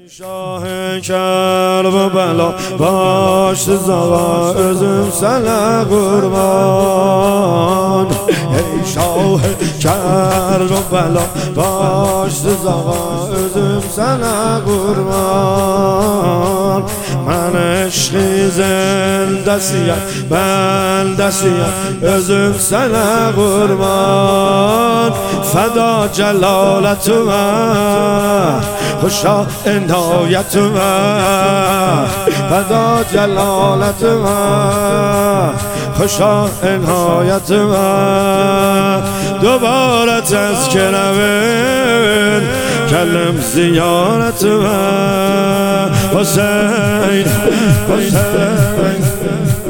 شاه کربلا باش زغا özüm sana kurban. Ey şah Kerbela baş زغا özüm sana kurban. من عشقی زندسیم بندسیم özüm sana kurban. فدا جلالتومه خوشا عنایتومه فدا جلالتومه خوشا عنایتومه دوباره تذکره بین کلم زیارتومه حسین حسین